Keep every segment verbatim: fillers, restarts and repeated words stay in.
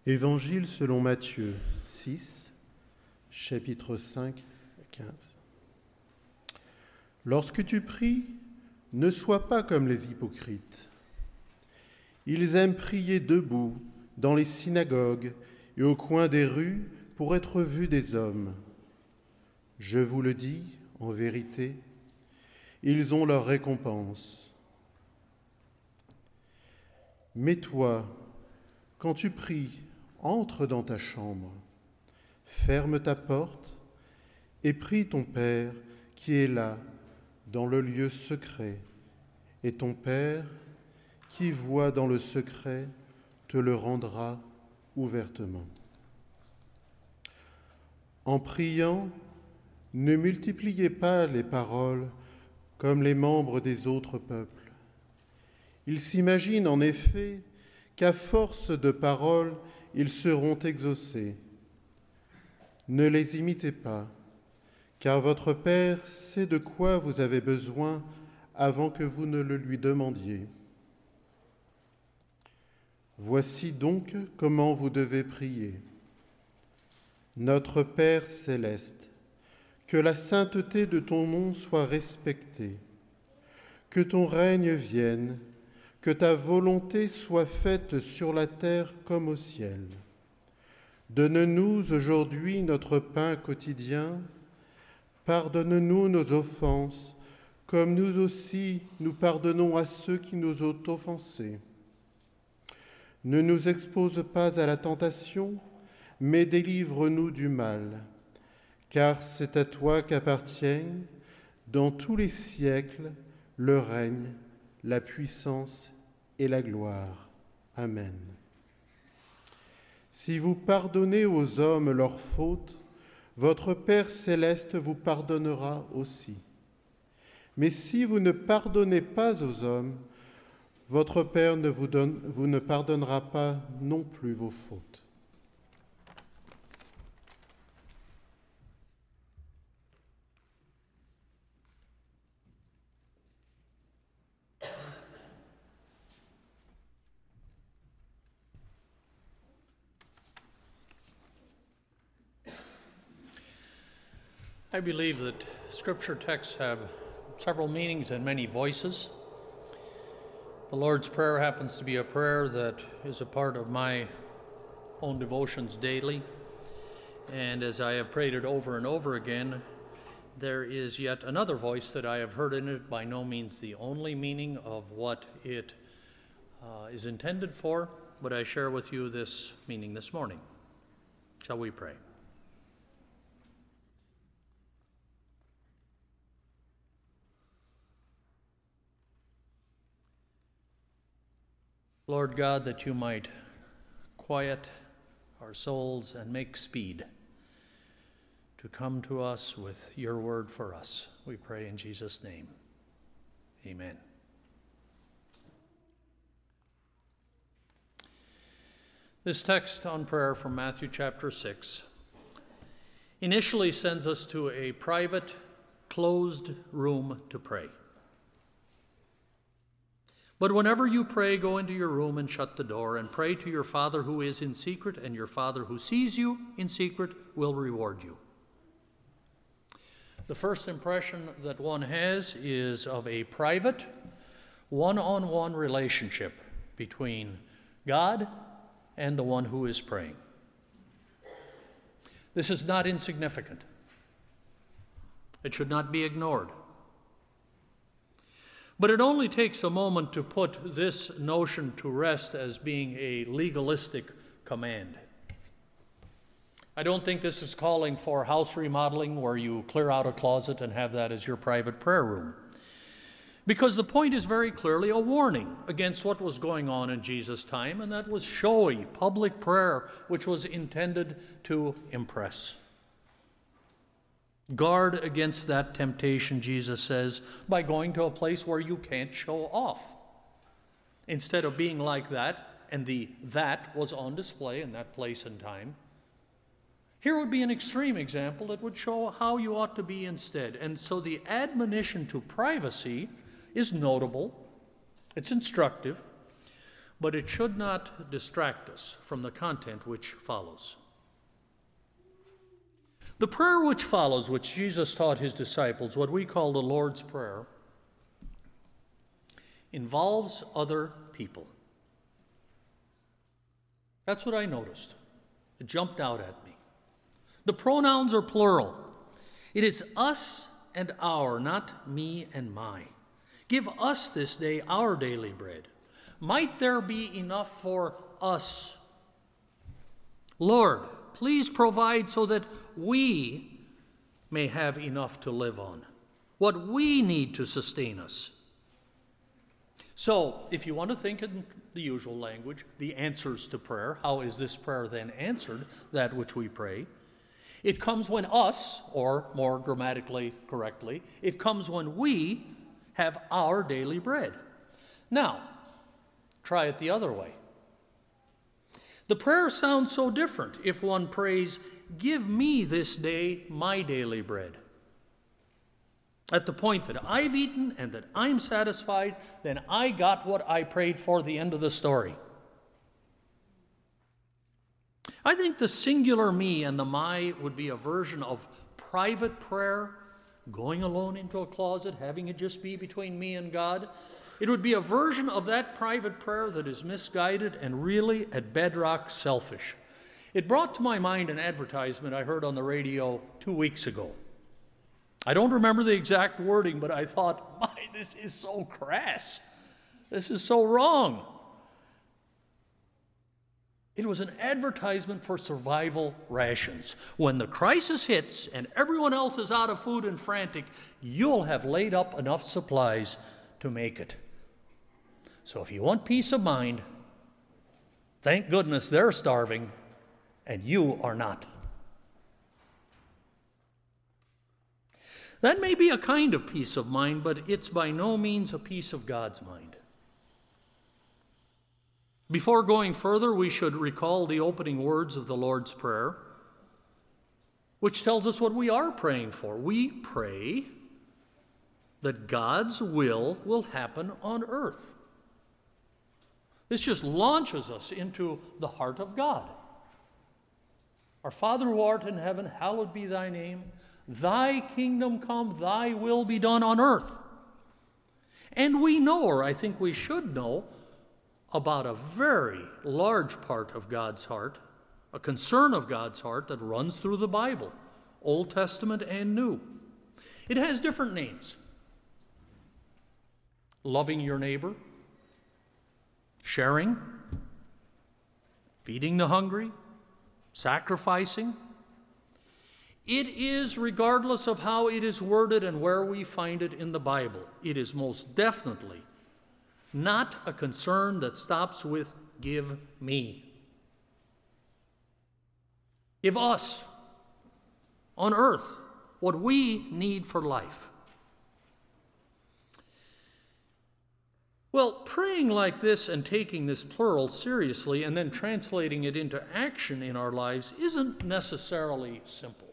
Évangile selon Matthieu six, chapitres cinq à quinze. Lorsque tu pries, ne sois pas comme les hypocrites. Ils aiment prier debout dans les synagogues et au coin des rues pour être vus des hommes. Je vous le dis, en vérité, ils ont leur récompense. Mais toi, quand tu pries, entre dans ta chambre, ferme ta porte et prie ton Père qui est là, dans le lieu secret, et ton Père qui voit dans le secret te le rendra ouvertement. En priant, ne multipliez pas les paroles comme les membres des autres peuples. Ils s'imaginent en effet qu'à force de paroles, ils seront exaucés. Ne les imitez pas, car votre Père sait de quoi vous avez besoin avant que vous ne le lui demandiez. Voici donc comment vous devez prier. Notre Père céleste, que la sainteté de ton nom soit respectée, que ton règne vienne, que ta volonté soit faite sur la terre comme au ciel. Donne-nous aujourd'hui notre pain quotidien. Pardonne-nous nos offenses, comme nous aussi nous pardonnons à ceux qui nous ont offensés. Ne nous expose pas à la tentation, mais délivre-nous du mal, car c'est à toi qu'appartiennent, dans tous les siècles, le règne, la puissance et la gloire. Amen. Si vous pardonnez aux hommes leurs fautes, votre Père céleste vous pardonnera aussi. Mais si vous ne pardonnez pas aux hommes, votre Père ne vous, donne, vous ne pardonnera pas non plus vos fautes. I believe that Scripture texts have several meanings and many voices. The Lord's Prayer happens to be a prayer that is a part of my own devotions daily. And as I have prayed it over and over again, there is yet another voice that I have heard in it, by no means the only meaning of what it uh, is intended for, but I share with you this meaning this morning. Shall we pray? Lord God, that you might quiet our souls and make speed to come to us with your word for us. We pray in Jesus' name. Amen. This text on prayer from Matthew chapter six initially sends us to a private, closed room to pray. But whenever you pray, go into your room and shut the door and pray to your Father who is in secret, and your Father who sees you in secret will reward you. The first impression that one has is of a private, one-on-one relationship between God and the one who is praying. This is not insignificant. It should not be ignored. But it only takes a moment to put this notion to rest as being a legalistic command. I don't think this is calling for house remodeling where you clear out a closet and have that as your private prayer room. Because the point is very clearly a warning against what was going on in Jesus' time, and that was showy public prayer, which was intended to impress. Guard against that temptation, Jesus says, by going to a place where you can't show off. Instead of being like that, and the that was on display in that place and time, here would be an extreme example that would show how you ought to be instead. And so the admonition to privacy is notable, it's instructive, but it should not distract us from the content which follows. The prayer which follows, which Jesus taught his disciples, what we call the Lord's Prayer, involves other people. That's what I noticed. It jumped out at me. The pronouns are plural. It is us and our, not me and my. Give us this day our daily bread. Might there be enough for us? Lord, please provide so that we may have enough to live on, what we need to sustain us. So, if you want to think in the usual language, the answers to prayer, how is this prayer then answered, that which we pray? It comes when us, or more grammatically correctly, it comes when we have our daily bread. Now, try it the other way. The prayer sounds so different if one prays, "Give me this day my daily bread." At the point that I've eaten and that I'm satisfied, then I got what I prayed for, the end of the story. I think the singular me and the my would be a version of private prayer, going alone into a closet, having it just be between me and God. It would be a version of that private prayer that is misguided and really, at bedrock, selfish. It brought to my mind an advertisement I heard on the radio two weeks ago. I don't remember the exact wording, but I thought, my, this is so crass. This is so wrong. It was an advertisement for survival rations. When the crisis hits and everyone else is out of food and frantic, you'll have laid up enough supplies to make it. So if you want peace of mind, thank goodness they're starving and you are not. That may be a kind of peace of mind, but it's by no means a peace of God's mind. Before going further, we should recall the opening words of the Lord's Prayer, which tells us what we are praying for. We pray that God's will will happen on earth. This just launches us into the heart of God. Our Father who art in heaven, hallowed be thy name. Thy kingdom come, thy will be done on earth. And we know, or I think we should know, about a very large part of God's heart, a concern of God's heart that runs through the Bible, Old Testament and New. It has different names. Loving your neighbor, sharing, feeding the hungry, sacrificing. It is, regardless of how it is worded and where we find it in the Bible, it is most definitely not a concern that stops with give me. Give us on earth what we need for life. Well, praying like this and taking this plural seriously and then translating it into action in our lives isn't necessarily simple.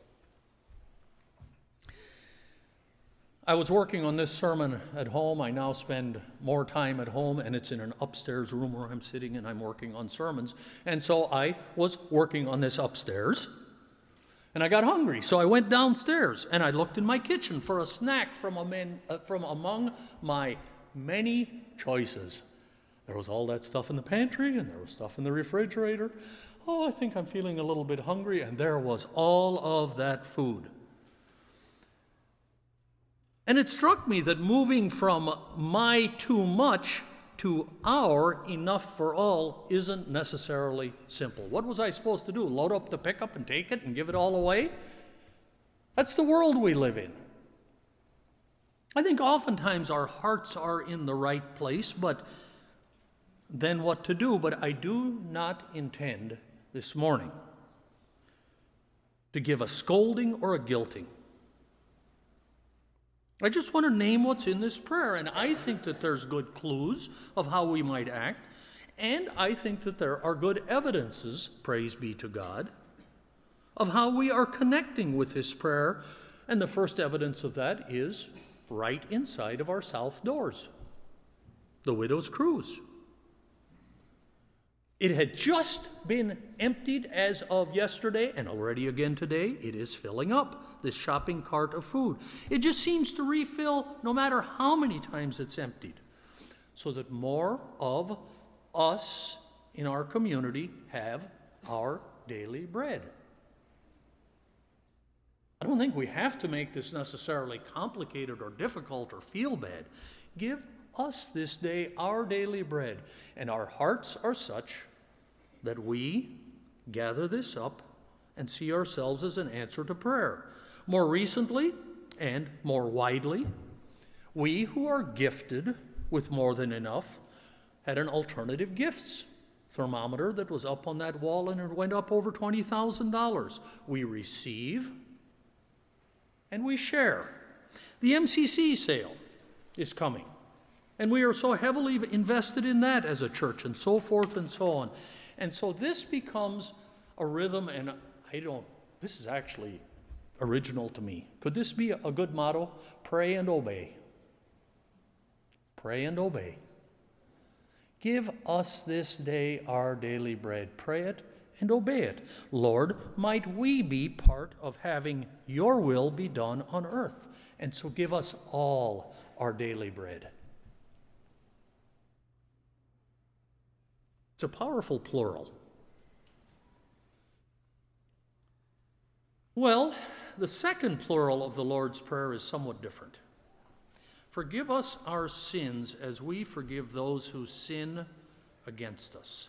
I was working on this sermon at home. I now spend more time at home, and it's in an upstairs room where I'm sitting and I'm working on sermons. And so I was working on this upstairs, and I got hungry. So I went downstairs, and I looked in my kitchen for a snack from, a man, uh, from among my many choices. There was all that stuff in the pantry, and there was stuff in the refrigerator. Oh, I think I'm feeling a little bit hungry, and there was all of that food. And it struck me that moving from my too much to our enough for all isn't necessarily simple. What was I supposed to do? Load up the pickup and take it and give it all away? That's the world we live in. I think oftentimes our hearts are in the right place, but then what to do? But I do not intend this morning to give a scolding or a guilting. I just want to name what's in this prayer, and I think that there's good clues of how we might act, and I think that there are good evidences, praise be to God, of how we are connecting with this prayer, and the first evidence of that is right inside of our south doors, the widow's cruse. It had just been emptied as of yesterday, and already again today, it is filling up this shopping cart of food. It just seems to refill no matter how many times it's emptied, so that more of us in our community have our daily bread. I don't think we have to make this necessarily complicated or difficult or feel bad. Give us this day our daily bread, and our hearts are such that we gather this up and see ourselves as an answer to prayer. More recently and more widely, we who are gifted with more than enough had an alternative gifts thermometer that was up on that wall, and it went up over twenty thousand dollars. We receive and we share. The M C C sale is coming, and we are so heavily invested in that as a church, and so forth and so on. And so this becomes a rhythm, and I don't, this is actually original to me. Could this be a good motto? Pray and obey. Pray and obey. Give us this day our daily bread. Pray it and obey it. Lord, might we be part of having your will be done on earth. And so give us all our daily bread. It's a powerful plural. Well, the second plural of the Lord's Prayer is somewhat different. Forgive us our sins as we forgive those who sin against us.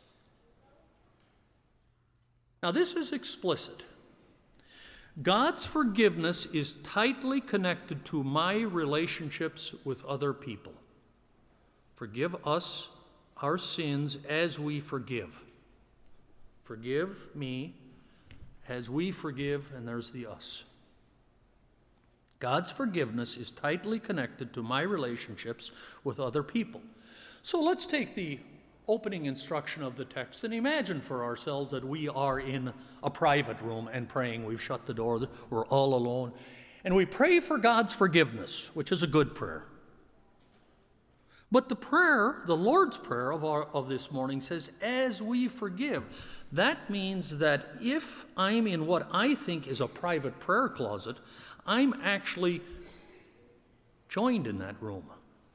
Now, this is explicit. God's forgiveness is tightly connected to my relationships with other people. Forgive us our sins as we forgive. Forgive me as we forgive, and there's the us. God's forgiveness is tightly connected to my relationships with other people. So let's take the opening instruction of the text and imagine for ourselves that we are in a private room and praying. We've shut the door, we're all alone, and we pray for God's forgiveness, which is a good prayer. But the prayer, the Lord's Prayer of, our, of this morning says, as we forgive. That means that if I'm in what I think is a private prayer closet, I'm actually joined in that room.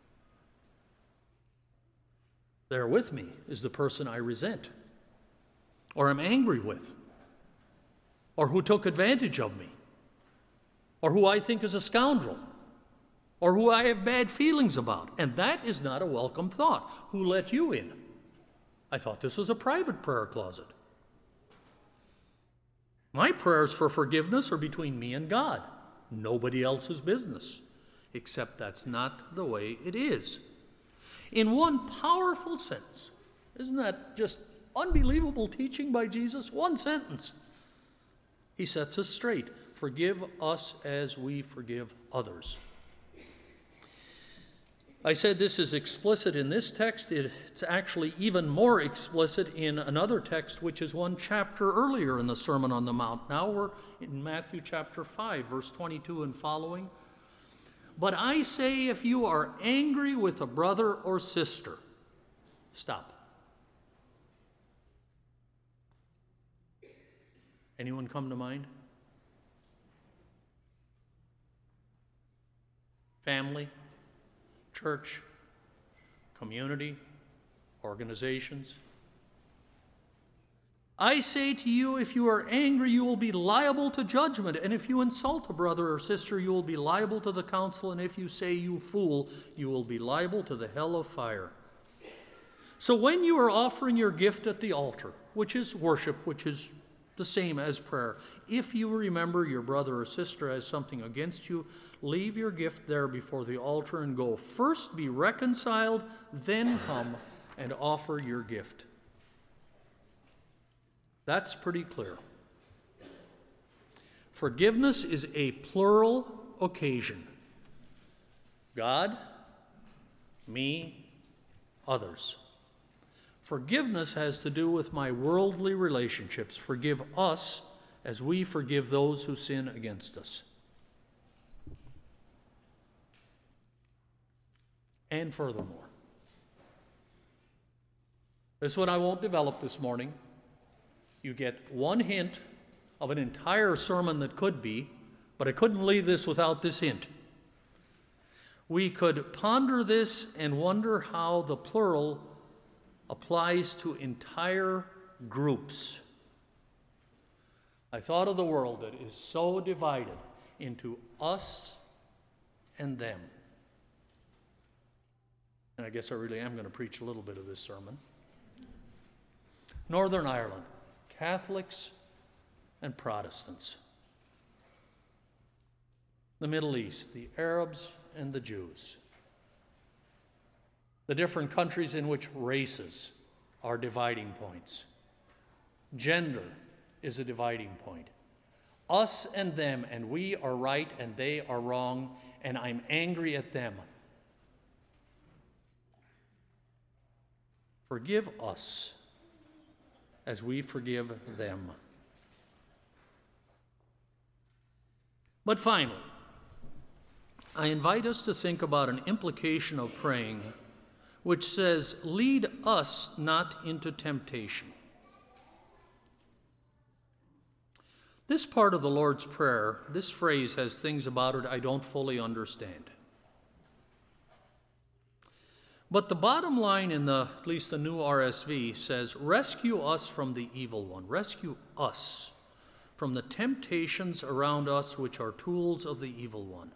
There with me is the person I resent, or am angry with, or who took advantage of me, or who I think is a scoundrel, or who I have bad feelings about. And that is not a welcome thought. Who let you in? I thought this was a private prayer closet. My prayers for forgiveness are between me and God. Nobody else's business. Except that's not the way it is. In one powerful sentence, isn't that just unbelievable teaching by Jesus? One sentence. He sets us straight. Forgive us as we forgive others. I said this is explicit in this text. It's actually even more explicit in another text, which is one chapter earlier in the Sermon on the Mount. Now we're in Matthew chapter five, verse twenty-two and following. But I say, if you are angry with a brother or sister, stop. Anyone come to mind? Family? Church, community, organizations. I say to you, if you are angry, you will be liable to judgment. And if you insult a brother or sister, you will be liable to the council. And if you say, you fool, you will be liable to the hell of fire. So when you are offering your gift at the altar, which is worship, which is the same as prayer, if you remember your brother or sister has something against you, leave your gift there before the altar and go. First be reconciled, then come and offer your gift. That's pretty clear. Forgiveness is a plural occasion. God, me, others. Forgiveness has to do with my worldly relationships. Forgive us as we forgive those who sin against us. And furthermore, This one I won't develop this morning. You get one hint of an entire sermon that could be, but I couldn't leave this without this hint. We could ponder this and wonder how the plural applies to entire groups. I thought of the world that is so divided into us and them. And I guess I really am going to preach a little bit of this sermon. Northern Ireland, Catholics and Protestants. The Middle East, the Arabs and the Jews. The different countries in which races are dividing points. Gender is a dividing point. Us and them, and we are right and they are wrong, and I'm angry at them. Forgive us as we forgive them. But finally, I invite us to think about an implication of praying which says, lead us not into temptation. This part of the Lord's Prayer, this phrase has things about it I don't fully understand. But the bottom line in the, at least the new R S V says, rescue us from the evil one. Rescue us from the temptations around us which are tools of the evil one.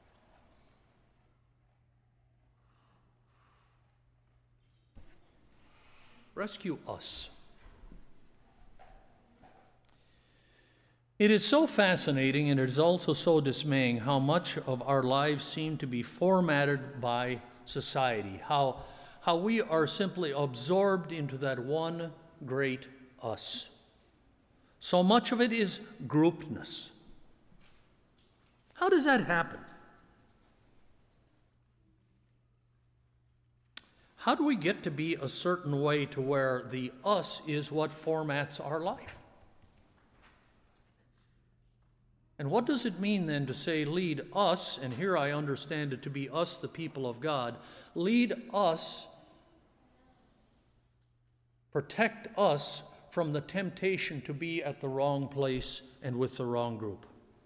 Rescue us. It is so fascinating, and it is also so dismaying how much of our lives seem to be formatted by society, how, how we are simply absorbed into that one great us. So much of it is groupness. How does that happen? How do we get to be a certain way to where the us is what formats our life? And what does it mean then to say, lead us, and here I understand it to be us, the people of God, lead us, protect us from the temptation to be at the wrong place and with the wrong group.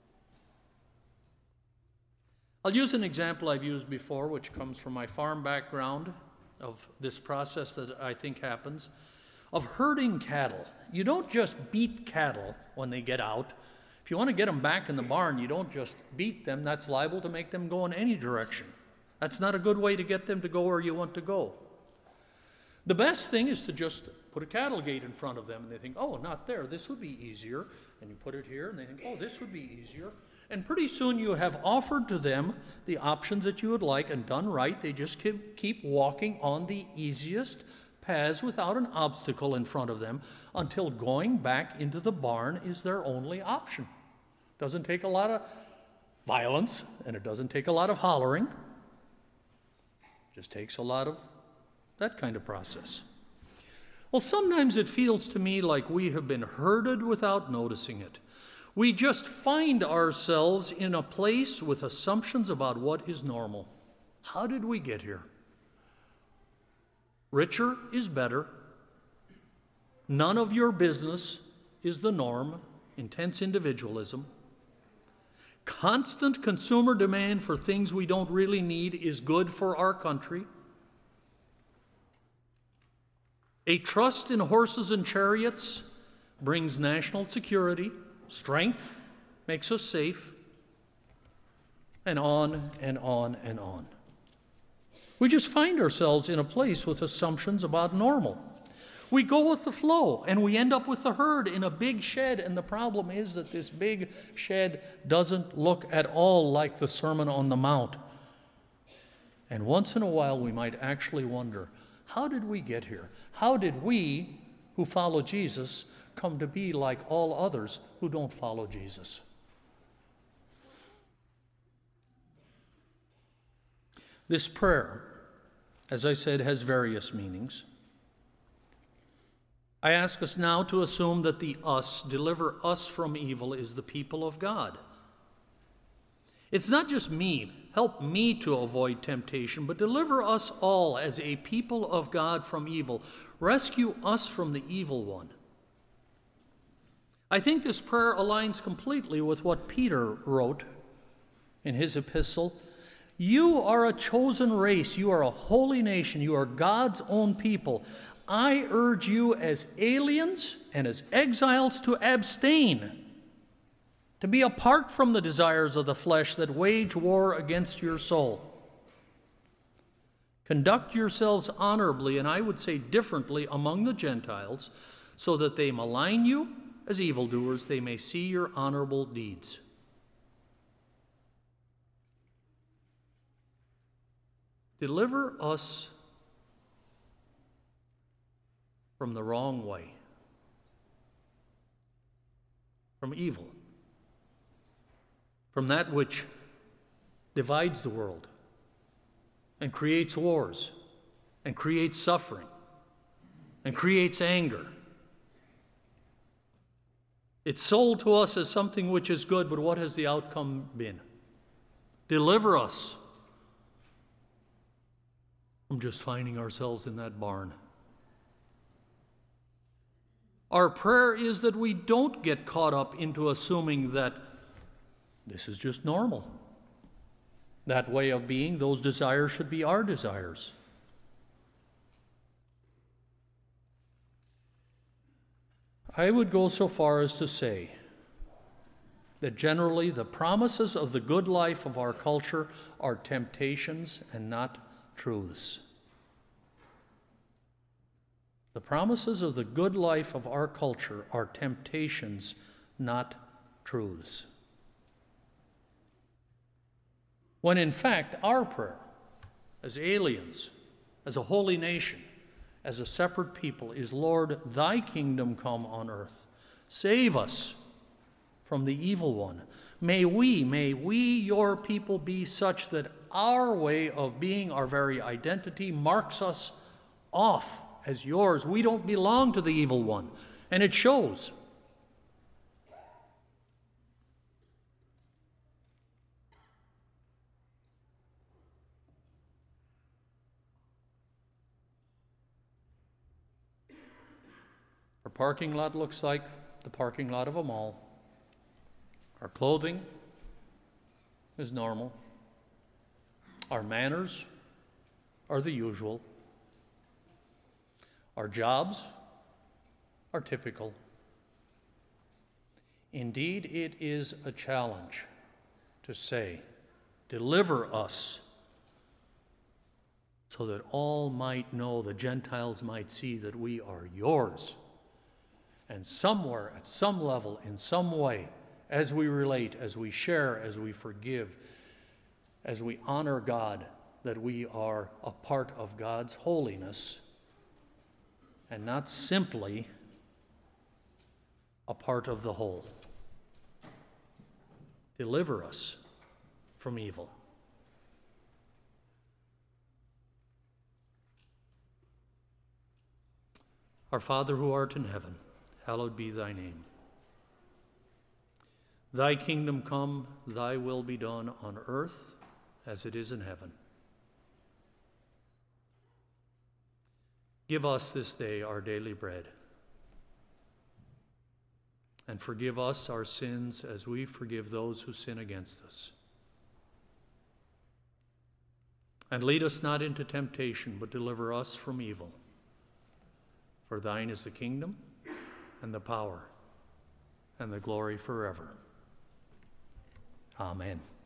I'll use an example I've used before, which comes from my farm background of this process that I think happens, of herding cattle. You don't just beat cattle when they get out. If you want to get them back in the barn, you don't just beat them. That's liable to make them go in any direction. That's not a good way to get them to go where you want to go. The best thing is to just put a cattle gate in front of them, and they think, oh, not there, this would be easier. And you put it here, and they think, oh, this would be easier. And pretty soon you have offered to them the options that you would like, and done right, they just keep, keep walking on the easiest paths without an obstacle in front of them until going back into the barn is their only option. Doesn't take a lot of violence, and it doesn't take a lot of hollering. Just takes a lot of that kind of process. Well, sometimes it feels to me like we have been herded without noticing it. We just find ourselves in a place with assumptions about what is normal. How did we get here? Richer is better. None of your business is the norm. Intense individualism. Constant consumer demand for things we don't really need is good for our country. A trust in horses and chariots brings national security. Strength makes us safe. And on and on and on. We just find ourselves in a place with assumptions about normal. We go with the flow, and we end up with the herd in a big shed, and the problem is that this big shed doesn't look at all like the Sermon on the Mount. And once in a while, we might actually wonder, how did we get here? How did we, who follow Jesus, come to be like all others who don't follow Jesus? This prayer, as I said, has various meanings. I ask us now to assume that the us, deliver us from evil, is the people of God. It's not just me Help me to avoid temptation, but deliver us all as a people of God from evil. Rescue us from the evil one. I think this prayer aligns completely with what Peter wrote in his epistle. You are a chosen race. You are a holy nation. You are God's own people. I urge you as aliens and as exiles to abstain, to be apart from the desires of the flesh that wage war against your soul. Conduct yourselves honorably, and I would say differently, among the Gentiles, so that they malign you as evildoers, they may see your honorable deeds. Deliver us from the wrong way, from evil, from that which divides the world and creates wars and creates suffering and creates anger. It's sold to us as something which is good, but what has the outcome been? Deliver us from just finding ourselves in that barn. Our prayer is that we don't get caught up into assuming that this is just normal. That way of being, those desires should be our desires. I would go so far as to say that generally the promises of the good life of our culture are temptations and not truths. The promises of the good life of our culture are temptations, not truths. When in fact our prayer, as aliens, as a holy nation, as a separate people, is, Lord, thy kingdom come on earth. Save us from the evil one. May we, may we, your people, be such that our way of being, our very identity, marks us off as yours. We don't belong to the evil one, and it shows. Our parking lot looks like the parking lot of a mall. Our clothing is normal. Our manners are the usual. Our jobs are typical. Indeed, it is a challenge to say, deliver us, so that all might know, the Gentiles might see that we are yours. And somewhere, at some level, in some way, as we relate, as we share, as we forgive, as we honor God, that we are a part of God's holiness and not simply a part of the whole. Deliver us from evil. Our Father who art in heaven, hallowed be thy name. Thy kingdom come, thy will be done on earth as it is in heaven. Give us this day our daily bread, and forgive us our sins as we forgive those who sin against us. And lead us not into temptation, but deliver us from evil. For thine is the kingdom, and the power, and the glory forever. Amen.